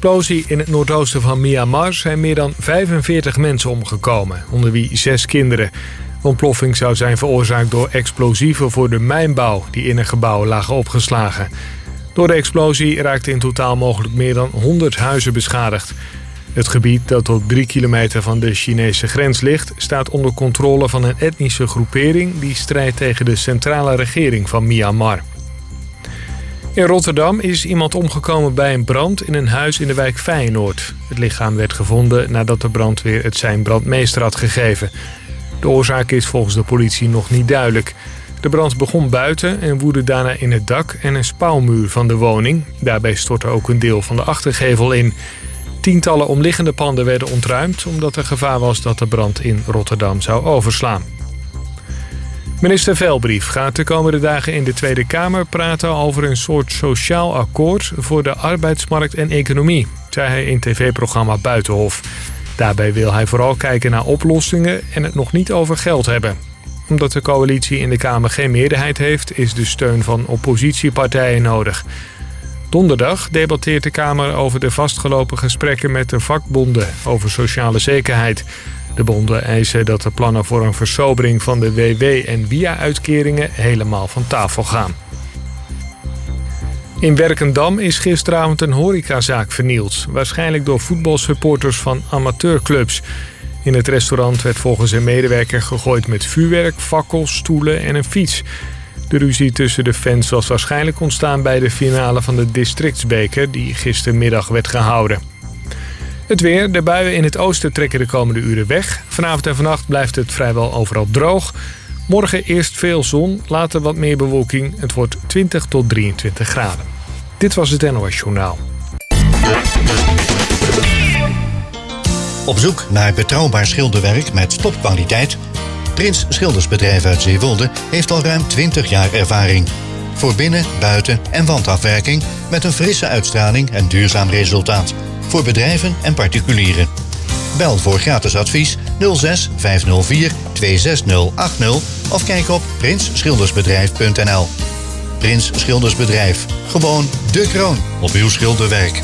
explosie in het noordoosten van Myanmar zijn meer dan 45 mensen omgekomen, onder wie 6 kinderen. De ontploffing zou zijn veroorzaakt door explosieven voor de mijnbouw die in een gebouw lagen opgeslagen. Door de explosie raakten in totaal mogelijk meer dan 100 huizen beschadigd. Het gebied dat op 3 kilometer van de Chinese grens ligt, staat onder controle van een etnische groepering die strijdt tegen de centrale regering van Myanmar. In Rotterdam is iemand omgekomen bij een brand in een huis in de wijk Feyenoord. Het lichaam werd gevonden nadat de brandweer het zijn brandmeester had gegeven. De oorzaak is volgens de politie nog niet duidelijk. De brand begon buiten en woedde daarna in het dak en een spouwmuur van de woning. Daarbij stortte ook een deel van de achtergevel in. Tientallen omliggende panden werden ontruimd omdat er gevaar was dat de brand in Rotterdam zou overslaan. Minister Velbrief gaat de komende dagen in de Tweede Kamer praten over een soort sociaal akkoord voor de arbeidsmarkt en economie, zei hij in tv-programma Buitenhof. Daarbij wil hij vooral kijken naar oplossingen en het nog niet over geld hebben. Omdat de coalitie in de Kamer geen meerderheid heeft, is de steun van oppositiepartijen nodig. Donderdag debatteert de Kamer over de vastgelopen gesprekken met de vakbonden over sociale zekerheid. De bonden eisen dat de plannen voor een versobering van de WW- en WIA-uitkeringen helemaal van tafel gaan. In Werkendam is gisteravond een horecazaak vernield, waarschijnlijk door voetbalsupporters van amateurclubs. In het restaurant werd volgens een medewerker gegooid met vuurwerk, fakkels, stoelen en een fiets. De ruzie tussen de fans was waarschijnlijk ontstaan bij de finale van de districtsbeker die gistermiddag werd gehouden. Het weer. De buien in het oosten trekken de komende uren weg. Vanavond en vannacht blijft het vrijwel overal droog. Morgen eerst veel zon, later wat meer bewolking. Het wordt 20 tot 23 graden. Dit was het NOS Journaal. Op zoek naar betrouwbaar schilderwerk met topkwaliteit? Prins Schildersbedrijf uit Zeewolde heeft al ruim 20 jaar ervaring. Voor binnen-, buiten- en wandafwerking met een frisse uitstraling en duurzaam resultaat. Voor bedrijven en particulieren. Bel voor gratis advies 06 504 26080 of kijk op prinsschildersbedrijf.nl. Prins Schildersbedrijf. Gewoon de kroon op uw schilderwerk.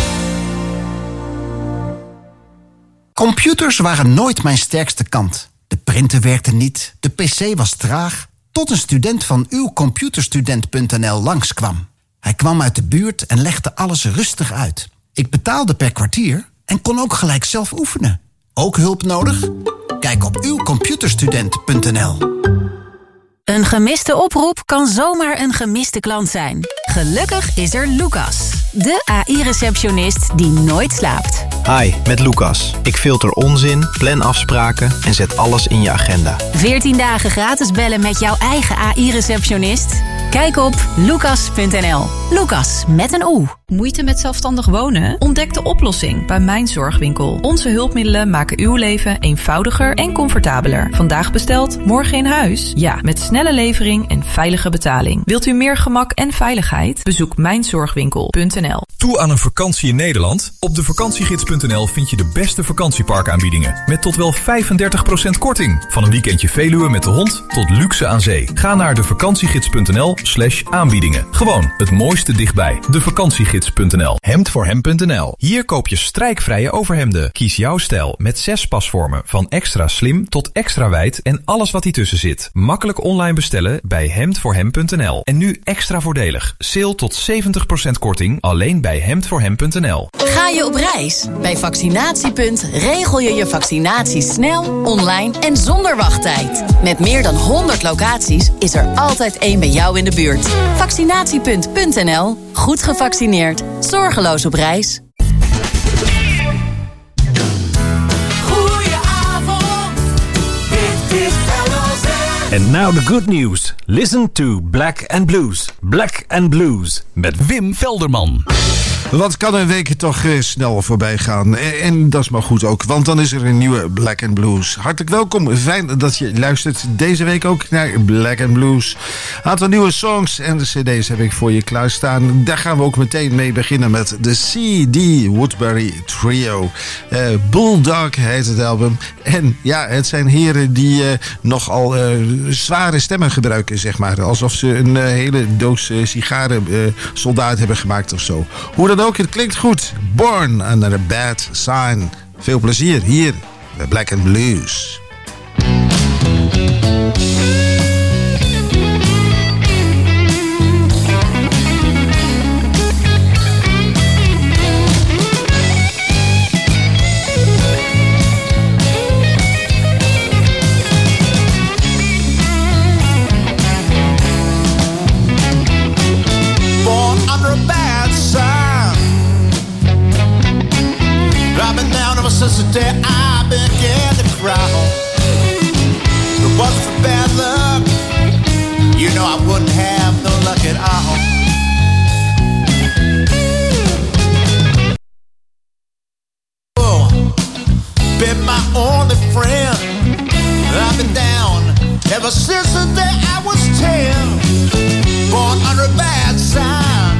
Computers waren nooit mijn sterkste kant. De printer werkte niet, de pc was traag, tot een student van uwcomputerstudent.nl langskwam. Hij kwam uit de buurt en legde alles rustig uit. Ik betaalde per kwartier en kon ook gelijk zelf oefenen. Ook hulp nodig? Kijk op uwcomputerstudent.nl. Een gemiste oproep kan zomaar een gemiste klant zijn. Gelukkig is er Lucas, de AI-receptionist die nooit slaapt. Hi, met Lucas. Ik filter onzin, plan afspraken en zet alles in je agenda. 14 dagen gratis bellen met jouw eigen AI-receptionist? Kijk op lucas.nl. Lucas met een O. Moeite met zelfstandig wonen? Ontdek de oplossing bij Mijn Zorgwinkel. Onze hulpmiddelen maken uw leven eenvoudiger en comfortabeler. Vandaag besteld, morgen in huis? Ja, met snelle levering en veilige betaling. Wilt u meer gemak en veiligheid? Bezoek mijnzorgwinkel.nl. Toe aan een vakantie in Nederland? Op devakantiegids.nl vind je de beste vakantieparkaanbiedingen. Met tot wel 35% korting. Van een weekendje Veluwe met de hond tot luxe aan zee. Ga naar devakantiegids.nl/aanbiedingen. Gewoon het mooiste dichtbij. Devakantiegids.nl. Hemdvoorhem.nl. Hier koop je strijkvrije overhemden. Kies jouw stijl met 6 pasvormen. Van extra slim tot extra wijd en alles wat tussen zit. Makkelijk online bestellen bij hemdvoorhem.nl. En nu extra voordelig. Sale tot 70% korting alleen bij hemdvoorhem.nl. Ga je op reis? Bij Vaccinatiepunt regel je je vaccinatie snel, online en zonder wachttijd. Met meer dan 100 locaties is er altijd één bij jou in de buurt. Vaccinatiepunt.nl. Goed gevaccineerd. Zorgeloos op reis. And now the good news. Listen to Black and Blues. Black and Blues met Wim Velderman. Wat kan een week toch snel voorbij gaan. En dat is maar goed ook, want dan is er een nieuwe Black and Blues. Hartelijk welkom, fijn dat je luistert deze week ook naar Black and Blues. Een aantal nieuwe songs en de cd's heb ik voor je klaarstaan. Daar gaan we ook meteen mee beginnen met de C.D. Woodbury Trio. Bulldog heet het album. En ja, het zijn heren die nogal zware stemmen gebruiken, zeg maar. Alsof ze een hele doos sigaren soldaat hebben gemaakt of zo. Hoe dat ook, het klinkt goed. Born Under a Bad Sign. Veel plezier hier bij Black and Blues. Since the day I began to cry, if it wasn't for bad luck, you know I wouldn't have no luck at all. Oh, been my only friend. I've been down ever since the day I was 10. Born under a bad sign.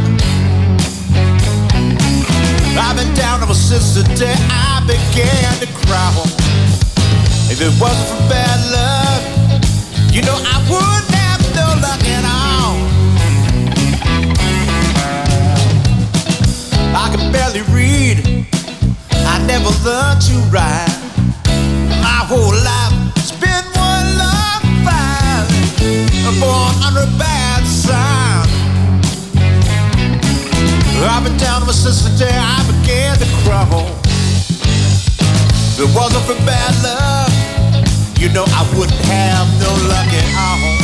I've been down ever since the day I began to cry. If it wasn't for bad luck, you know I wouldn't have no luck at all. I can barely read, I never learned to write. My whole life has been one long fight. Born under a bad sign. I've been down ever since the day I began to crawl. If it wasn't for bad luck, you know I wouldn't have no luck at all.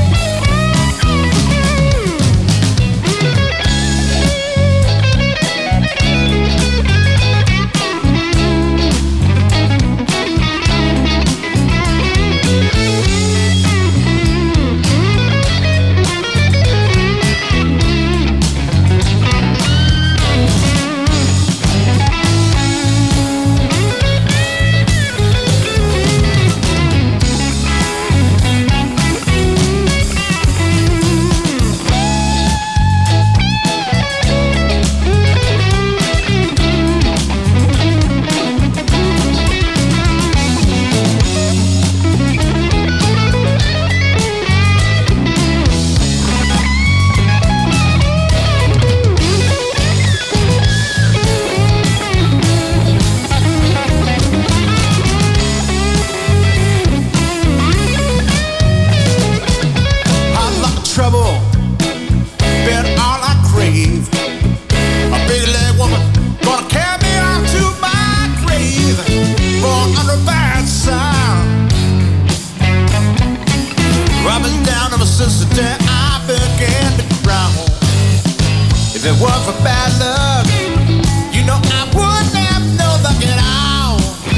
If it weren't for bad luck, you know I wouldn't have no luck at all.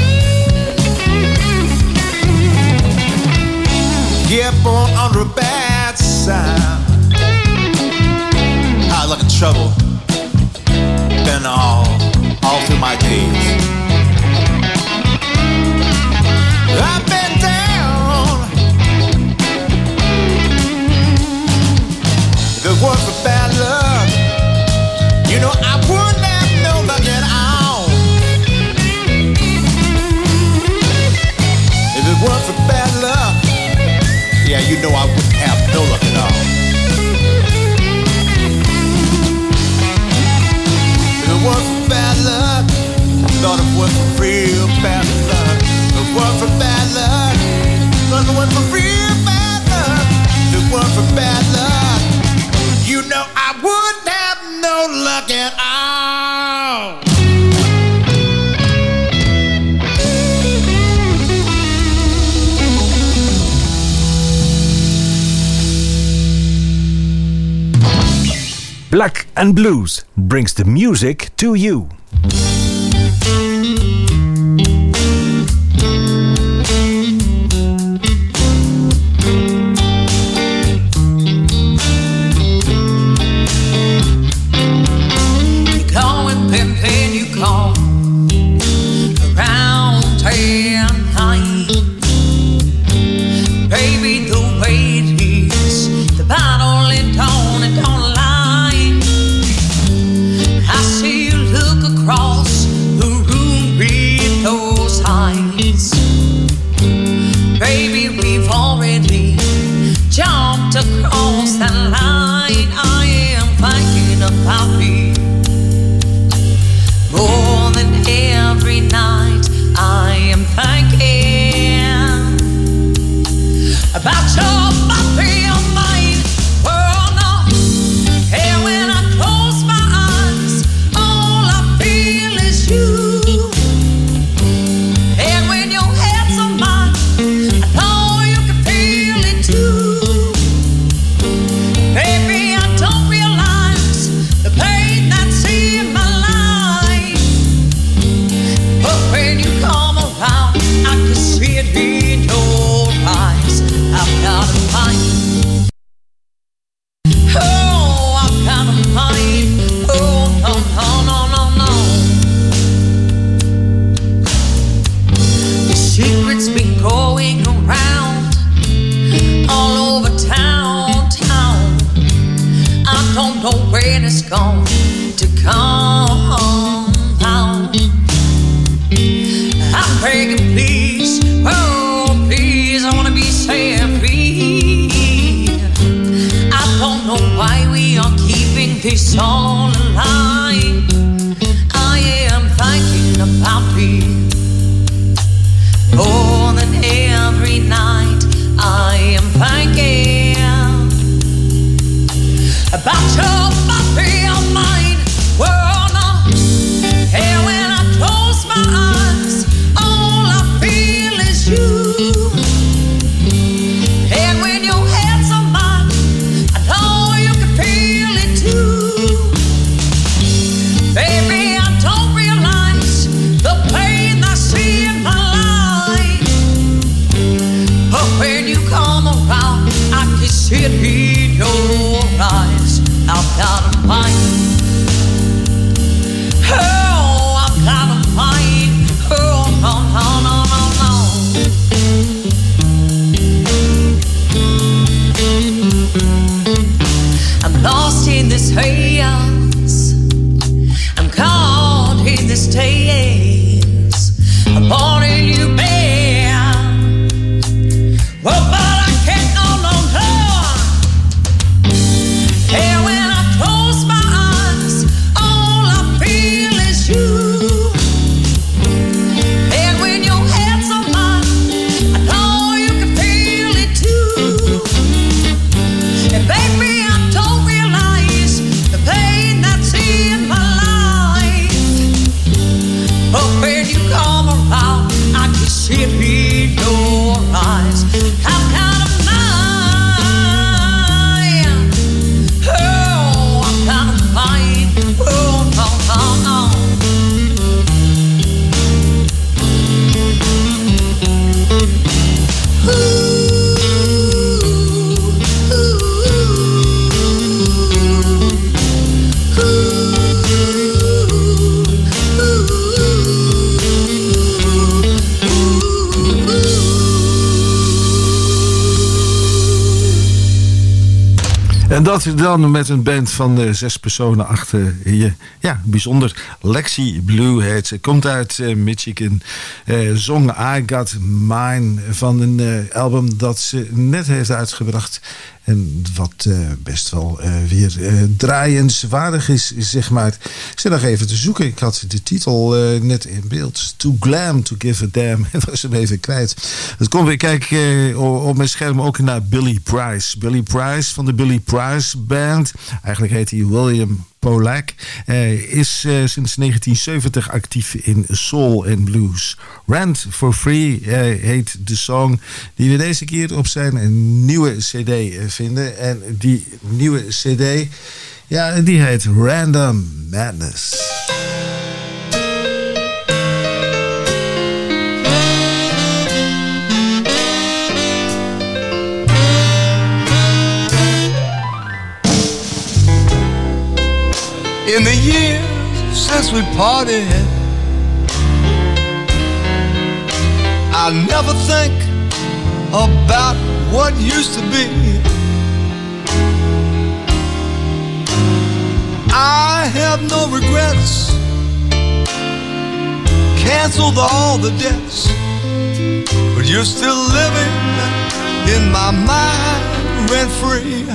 Yeah, born under a bad sign. High luck and trouble, been all through my days. I've been down. If it weren't for bad luck, you know I wouldn't have no luck at all. If it weren't for bad luck, yeah, you know I wouldn't have no luck at all. If it weren't for bad luck, thought it was for real bad luck. If it weren't for bad luck, thought it was for real bad luck. If it weren't for bad luck, you know I wouldn't have no luck at all. Black and Blues brings the music to you. Across the room. begging, please, oh please, I wanna be set free. I don't know why we are keeping this all alive. I am thinking about me more than every night. I am thinking about your body of mine. Well, no, and when I close my eyes, all I feel is you. And when your hands are mine, I know you can feel it too. Baby, I don't realize the pain I see in my life. But when you come around, I can see it in your eyes. I've got a mind. Oh, I've got a mind. Oh, no, no, no, no, no. I'm lost in this chaos. I'm caught in this dance. I'm wanting you back. Well, but I can't no longer. And when I close my eyes, all I feel is you. And when your hands are mine, I know you can feel it too. And baby, I don't realize the pain that's in my life. But when you come around, I can see it in your eyes. I've got a mind. Oh, I've got a mind. Oh, no, no, no. En dat dan met een band van 6 personen achter je. Ja, bijzonder. Lexi Blue heet ze. Komt uit Michigan. Zong I Got Mine van een album dat ze net heeft uitgebracht. En wat best wel weer draaienswaardig is, zeg maar. Ik zit nog even te zoeken. Ik had de titel net in beeld. Too Glam to Give a Damn. Ik was hem even kwijt. Dat komt weer. Kijk op mijn scherm ook naar Billy Price. Billy Price van de Billy Price Band. Eigenlijk heet hij William Polak. Is sinds 1970 actief in soul en blues. Rent for Free heet de song die we deze keer op zijn nieuwe cd vinden. En die nieuwe cd, ja, die heet Random Madness. In the years since we parted, I never think about what used to be. I have no regrets, canceled all the debts, but you're still living in my mind rent-free.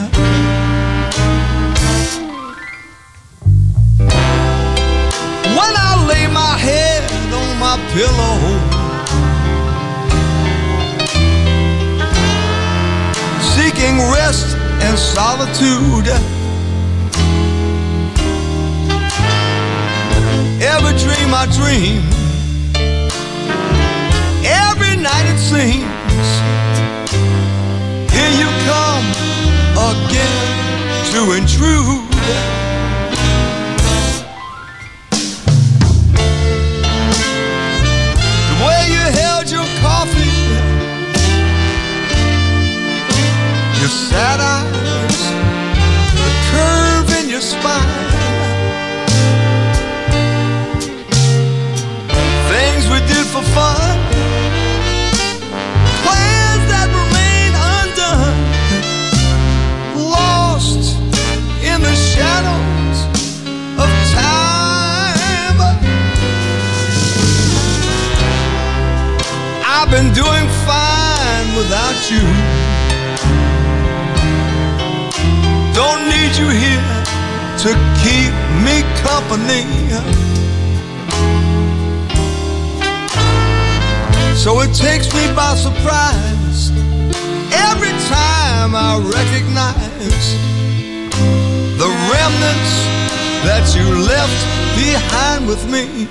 When I lay my head on my pillow, seeking rest and solitude, every dream I dream, every night it seems, here you come again to intrude. Your sad eyes, the curve in your spine, things we did for fun, plans that remain undone, lost in the I've been doing fine without you. Don't need you here to keep me company. So it takes me by surprise every time I recognize the remnants that you left behind with me.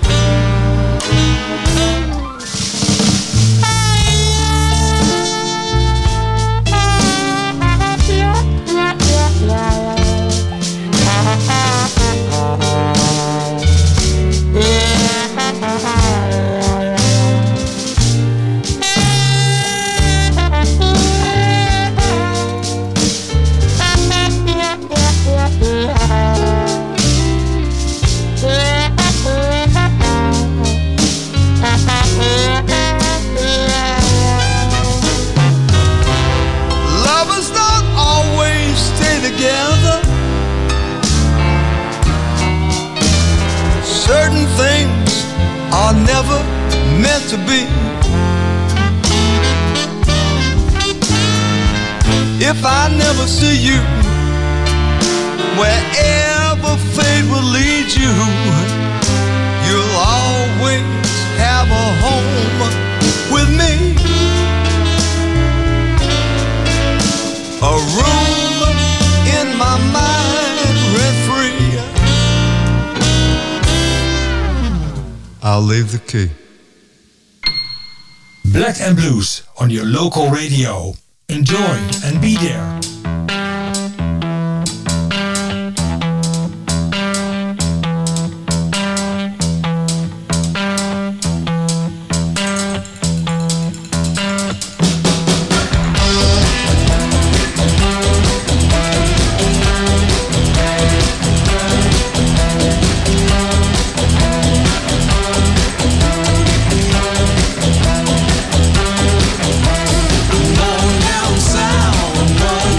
Lovers don't always stay together. Certain things are never meant to be. If I never see you, wherever fate will lead you, you'll always have a home with me. A room in my mind rent-free. I'll leave the key. Black and Blues on your local radio. Enjoy and be there. Down south,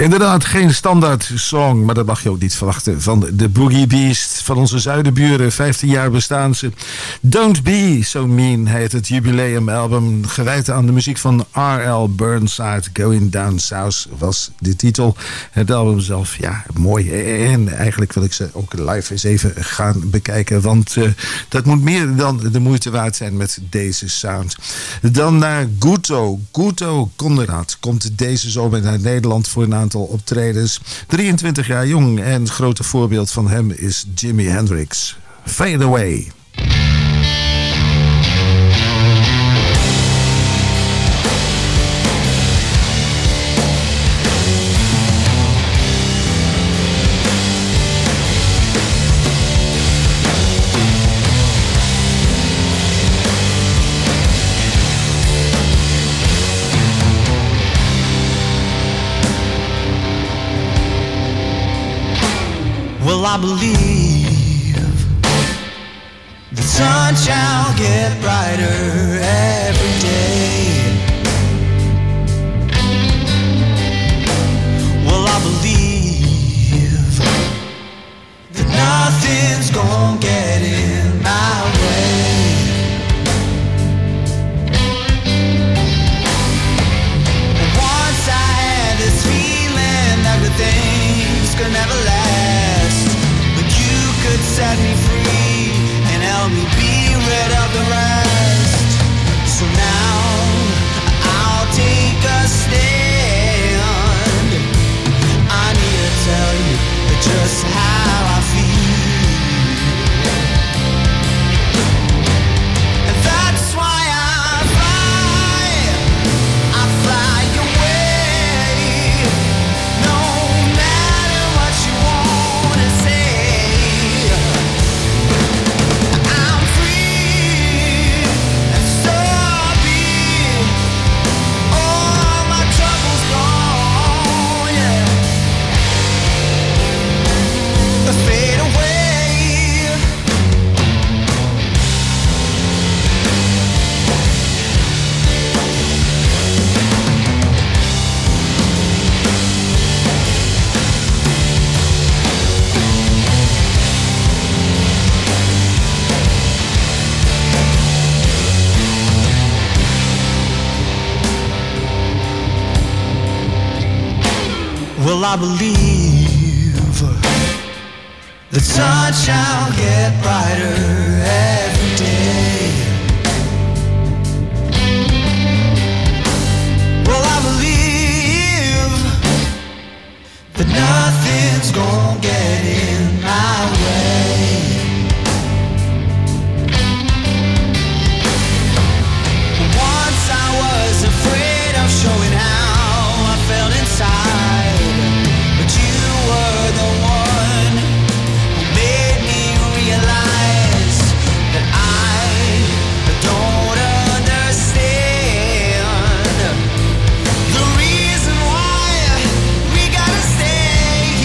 Inderdaad, geen standaard song, maar dat mag je ook niet verwachten van de Boogie Beast, van onze zuidenburen. 15 jaar bestaan ze. Don't Be So Mean heet het jubileumalbum, gewijd aan de muziek van R.L. Burnside. Going Down South was de titel. Het album zelf, ja, mooi. En eigenlijk wil ik ze ook live eens even gaan bekijken, want dat moet meer dan de moeite waard zijn met deze sound. Dan naar Guto. Guto Conrad komt deze zomer naar Nederland voor een aantal optredens. 23 jaar jong en het grote voorbeeld van hem is Jimi Hendrix. Fade Away. Well, I believe the sun shall get brighter every day. Well, I believe that nothing's gonna get in my way. Once I had this feeling that everything's gonna never last, could set me free and help me be rid of the rest. So now I'll take a stand. I need to tell you just how I feel, and that's why I fly away. No matter what you wanna say, fade away. Well, I believe the sun shall get brighter every day. Well, I believe that nothing's gonna get in my way. Once I was afraid of showing how I felt inside, but you were the one who made me realize that I don't understand the reason why we gotta stay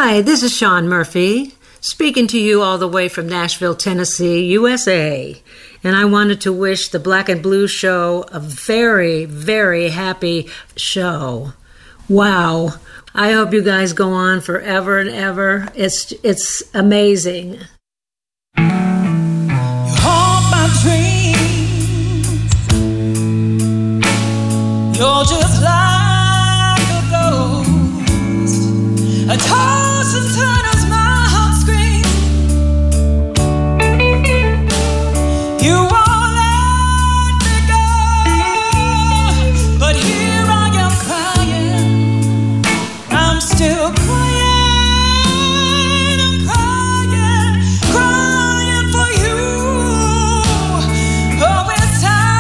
Hi, this is Sean Murphy, speaking to you all the way from Nashville, Tennessee, USA. And I wanted to wish the Black and Blue Show a very, very happy show. Wow. I hope you guys go on forever and ever. It's amazing. You haunt my dreams. You're just like a ghost. A toss and turn as my heart screams. You won't let me go, but here I am crying. I'm still crying. I'm crying, crying for you. Oh, it's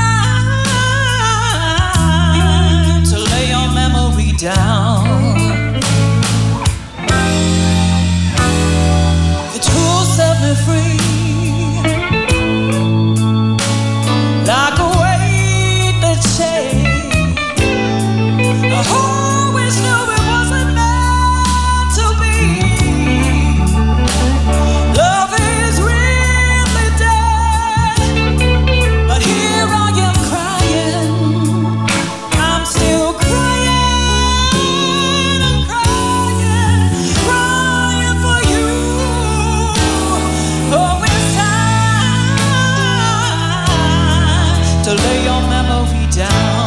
time to lay your memory down. Free, like a weight that shakes. I always knew it wasn't meant to be. Love is really dead, but here I am crying. I'm still crying. I'm crying, crying for you. Oh, it's time to lay your memory down.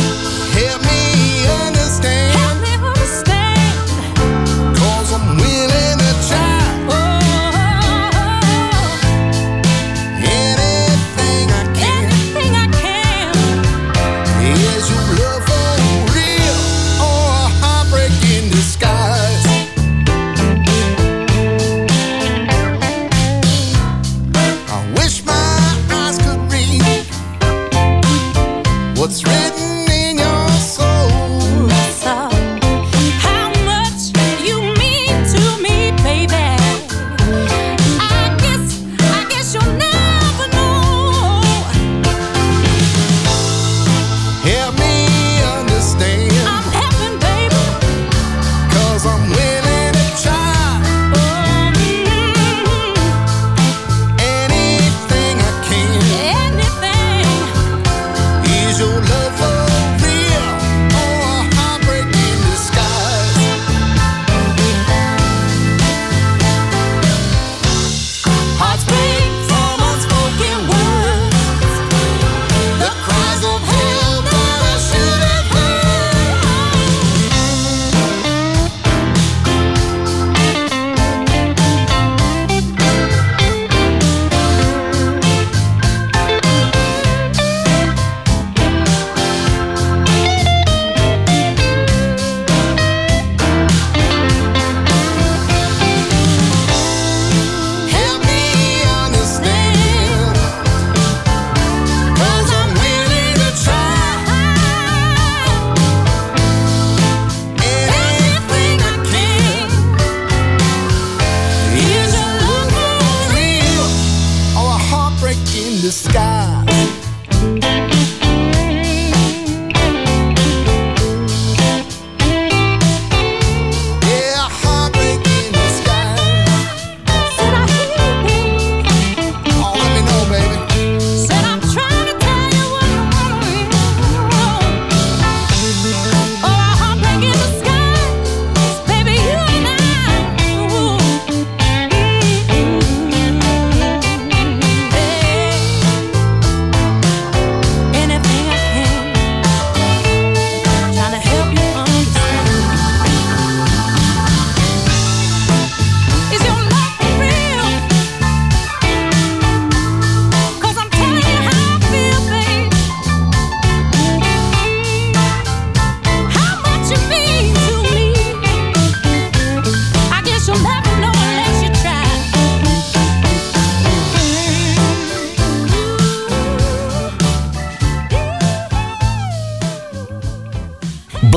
Help me understand, 'cause I'm willing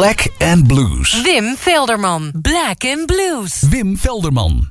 Black and Blues. Wim Velderman. Black and Blues. Wim Velderman.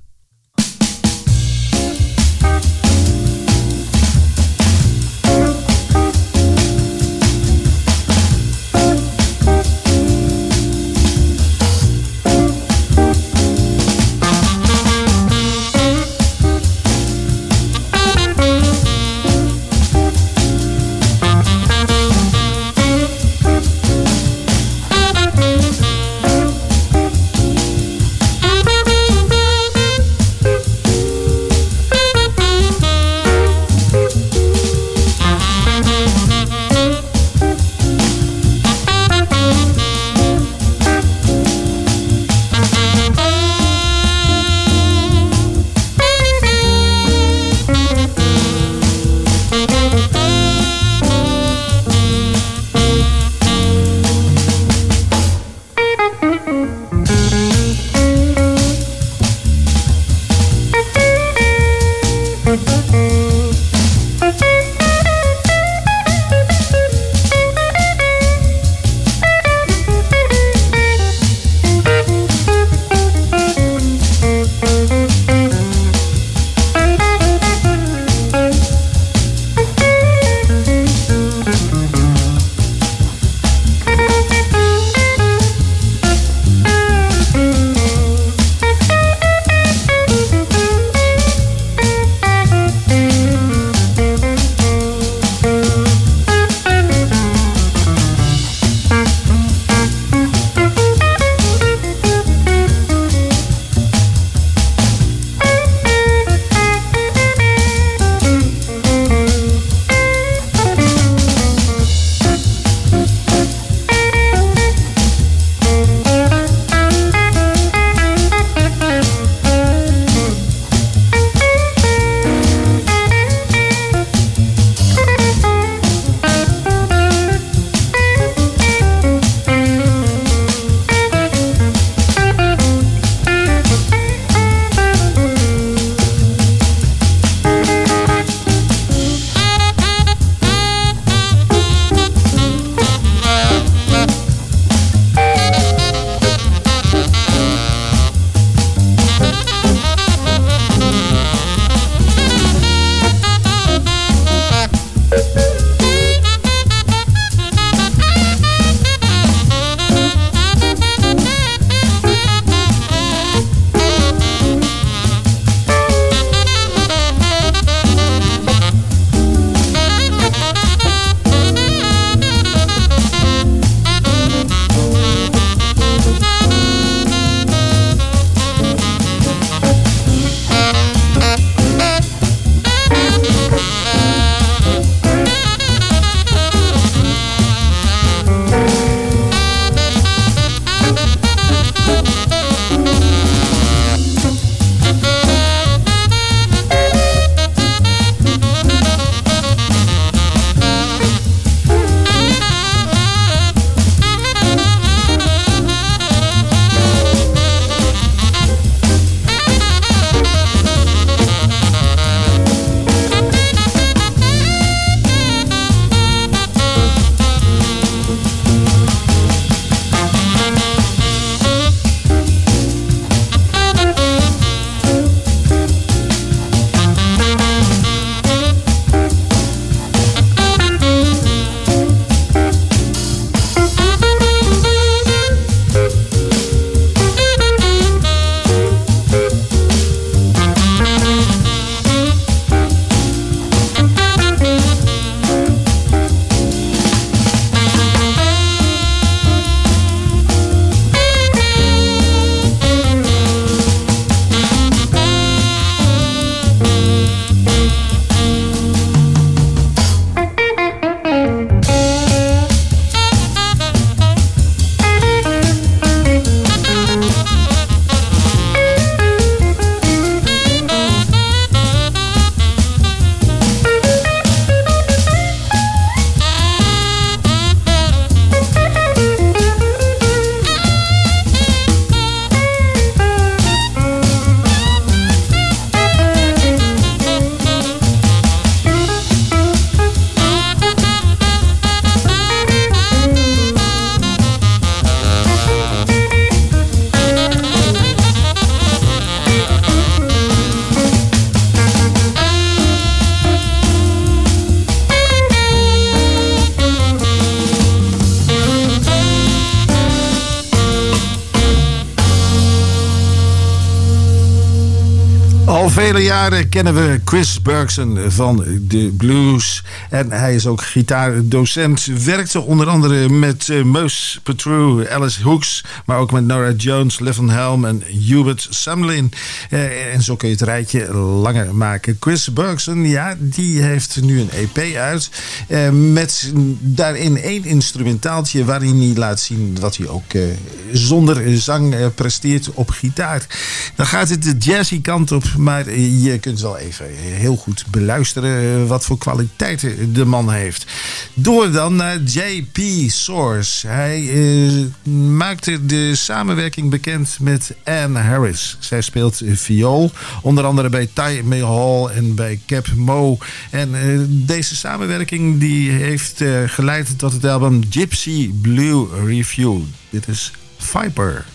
Al vele jaren kennen we Chris Bergson van de blues. En hij is ook gitaardocent. Werkte onder andere met Mos Petru, Alice Hooks, maar ook met Nora Jones, Levin Helm en Hubert Sumlin. En zo kun je het rijtje langer maken. Chris Bergson, ja, die heeft nu een EP uit. Met daarin 1 instrumentaaltje waarin hij laat zien wat hij ook zonder zang presteert op gitaar. Dan gaat het de jazzy kant op, maar je kunt wel even heel goed beluisteren wat voor kwaliteiten de man heeft. Door dan naar J.P. Source. Hij maakte de samenwerking bekend met Ann Harris. Zij speelt viool, onder andere bij Ty Mahal en bij Cap Mo. En deze samenwerking die heeft geleid tot het album Gypsy Blue Review. Dit is Viper.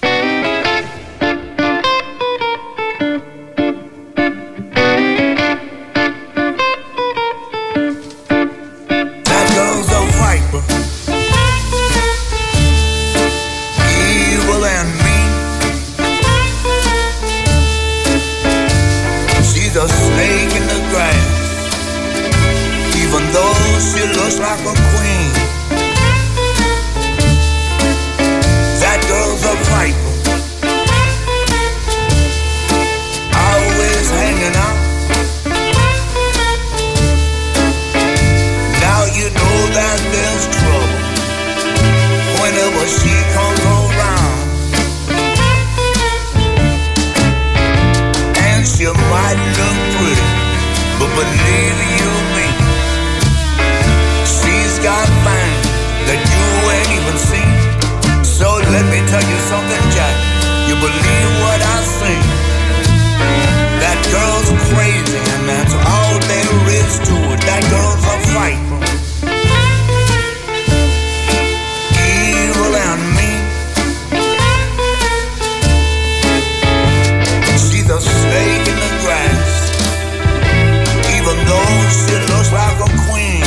Like a queen. That girl's a viper, always hanging out. Now you know that there's trouble whenever she comes around. And she might look pretty, but believe you me, got fine that you ain't even seen. So let me tell you something, Jack. You believe what I say? That girl's crazy, and that's all there is to it. That girl's a viper, evil and mean. She's a snake in the grass, even though she looks like a queen.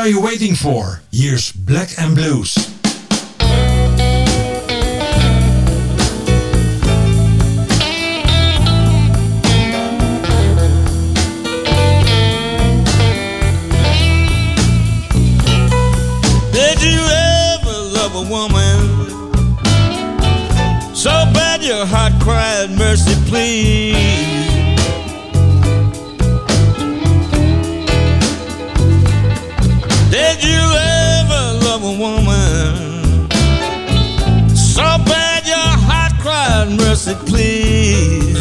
are you waiting for? Here's Black and Blues. Did you ever love a woman so bad your heart cried mercy please? Did you ever love a woman so bad your heart cried mercy please?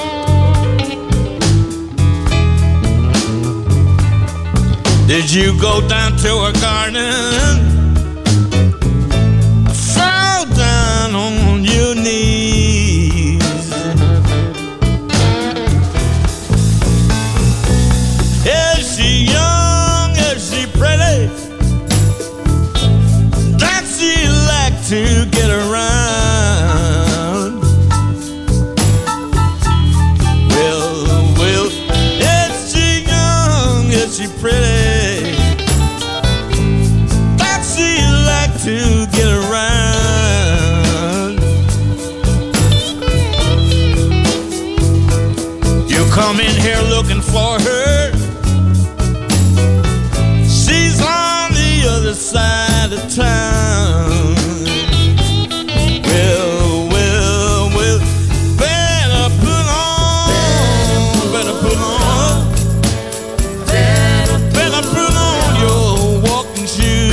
Did you go down to her garden, fall down on your knees? Is she young? Is she pretty? Does she like to get around? Well, is she young? Is she pretty? To get around, you come in here looking for her, she's on the other side of town. Well, better put on, better put on your walking shoes.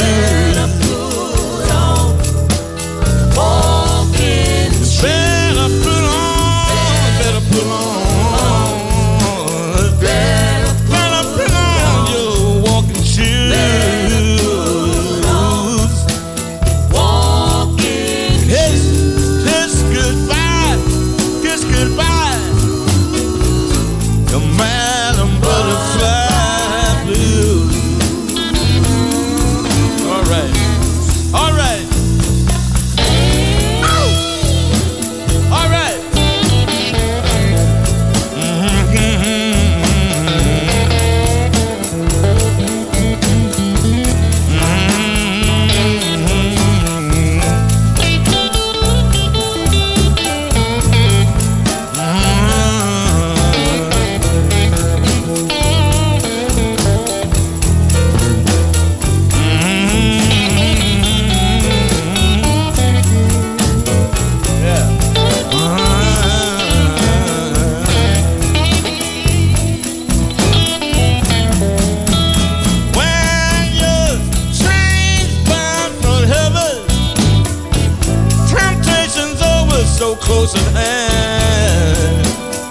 Close at hand.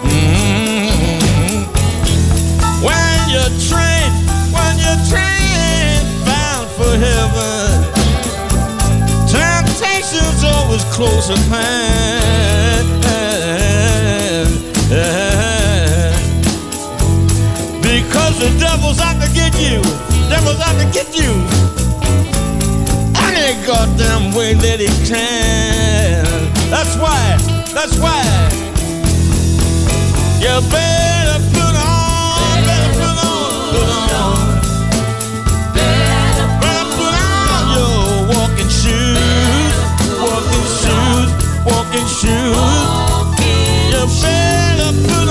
When you're trained bound for heaven, temptation's always close at hand. Because the devil's out to get you, devil's out to get you any goddamn way that he can. That's why you better put on, better put on your walking shoes. You better put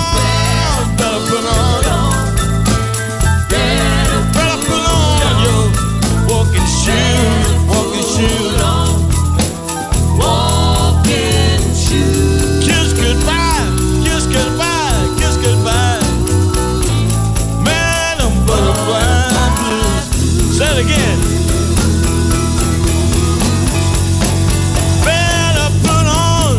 on your walking shoes. Kiss goodbye. Madam Butterfly Blues. Say it again. Better put on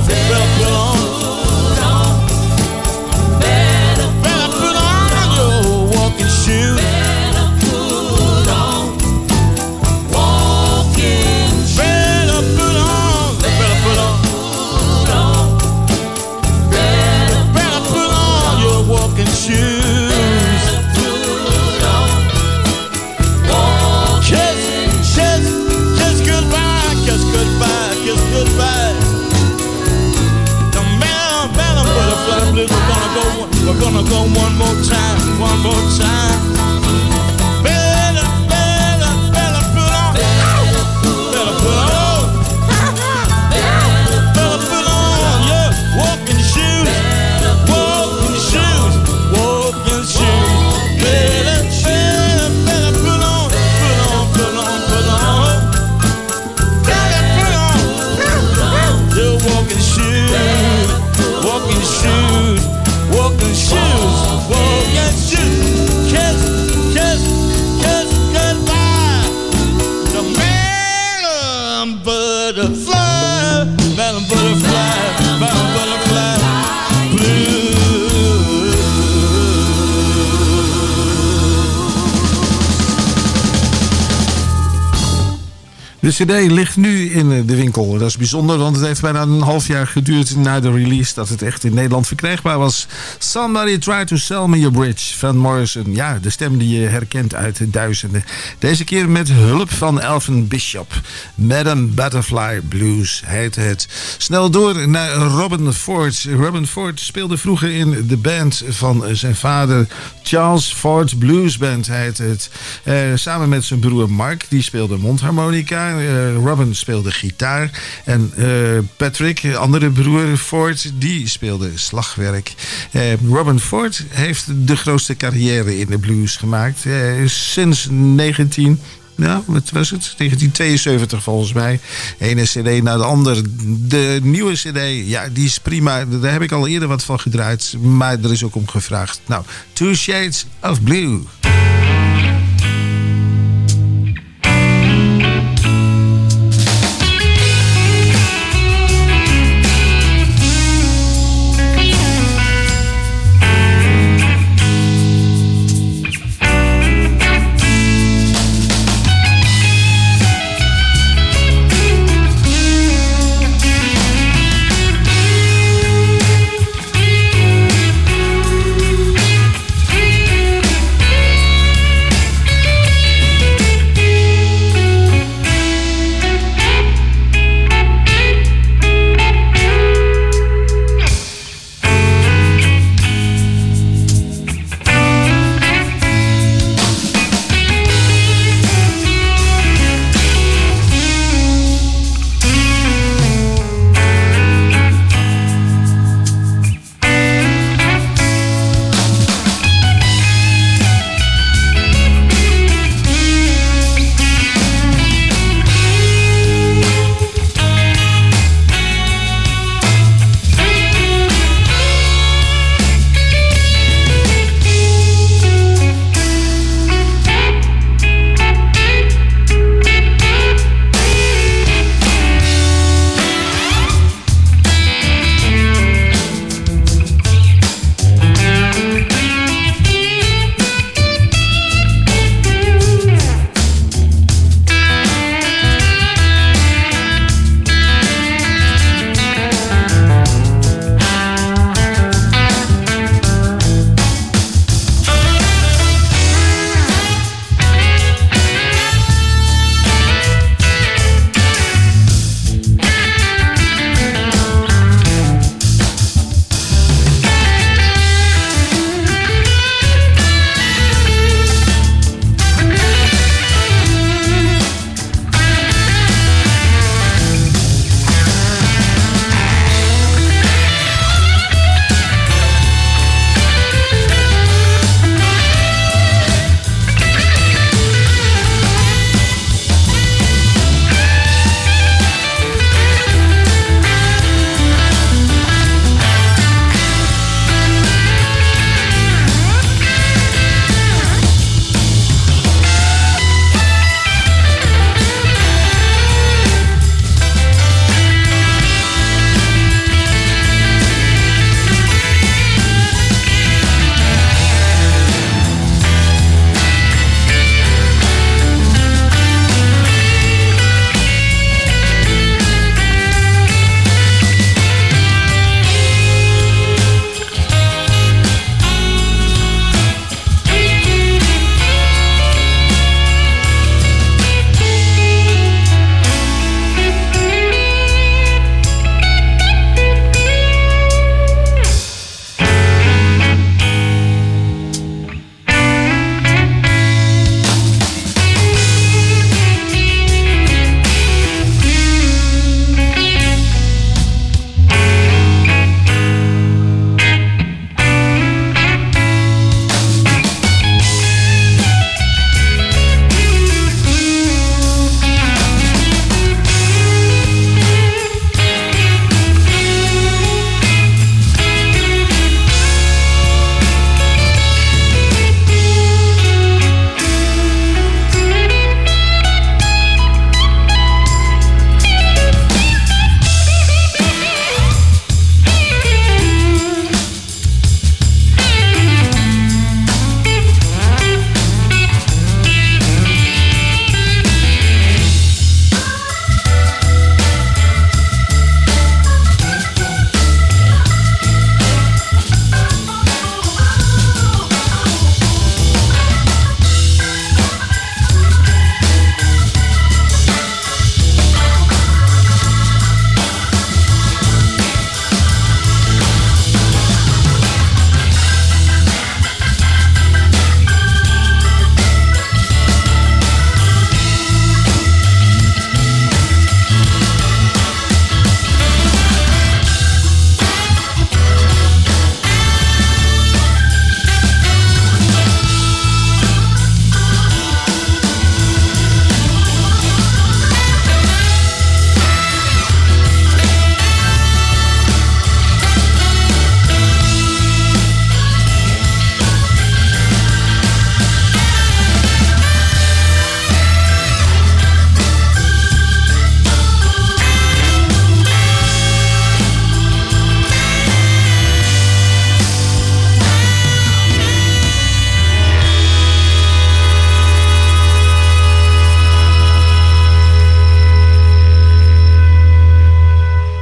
your walking shoes. We're gonna go one more time. Better De cd ligt nu in de winkel. Dat is bijzonder, want het heeft bijna een half jaar geduurd na de release dat het echt in Nederland verkrijgbaar was. Somebody Tried to Sell Me a Bridge van Morrison. Ja, de stem die je herkent uit de duizenden. Deze keer met hulp van Elvin Bishop. Madame Butterfly Blues heet het. Snel door naar Robin Ford. Robin Ford speelde vroeger in de band van zijn vader. Charles Ford Blues Band heet het. Samen met zijn broer Mark, die speelde mondharmonica. Robin speelde gitaar. En Patrick, andere broer Ford, die speelde slagwerk. Robin Ford heeft de grootste carrière in de blues gemaakt. Sinds 1972 volgens mij. Ene cd naar de andere. De nieuwe cd, ja, die is prima. Daar heb ik al eerder wat van gedraaid. Maar er is ook om gevraagd. Nou, Two Shades of Blue. Two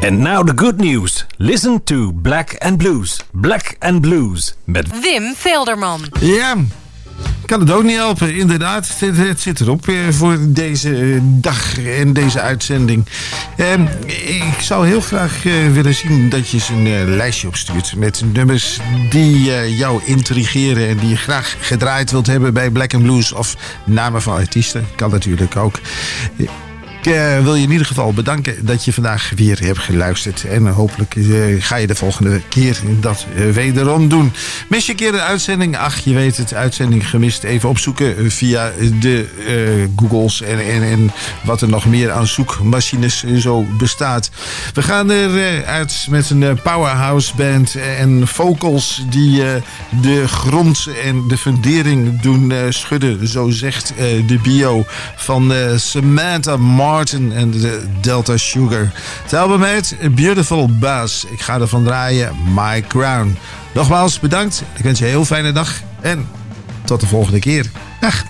And now the good news. Listen to Black and Blues. Black and Blues. Met Wim Velderman. Ja, kan het ook niet helpen. Inderdaad, het zit erop voor deze dag en deze uitzending. Ik zou heel graag willen zien dat je eens een lijstje opstuurt met nummers die jou intrigeren en die je graag gedraaid wilt hebben bij Black and Blues of namen van artiesten. Kan natuurlijk ook. Ik wil je in ieder geval bedanken dat je vandaag weer hebt geluisterd. En hopelijk ga je de volgende keer dat wederom doen. Mis je een keer de uitzending? Ach, je weet het, uitzending gemist. Even opzoeken via de Googles en wat er nog meer aan zoekmachines zo bestaat. We gaan eruit met een powerhouse band en vocals die de grond en de fundering doen schudden. Zo zegt de bio van Samantha Martin en de Delta Sugar. Het album heet Beautiful Buzz. Ik ga ervan draaien My Crown. Nogmaals bedankt. Ik wens je een heel fijne dag. En tot de volgende keer. Dag.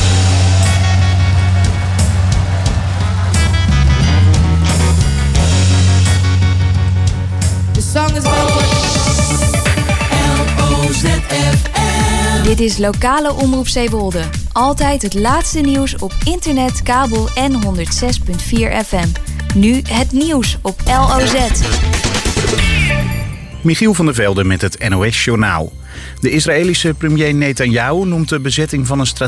The song is L-O-Z-F-M. Dit is lokale omroep Zeewolde. Altijd het laatste nieuws op internet, kabel en 106.4 FM. Nu het nieuws op LOZ. Michiel van der Velde met het NOS-journaal. De Israëlische premier Netanyahu noemt de bezetting van een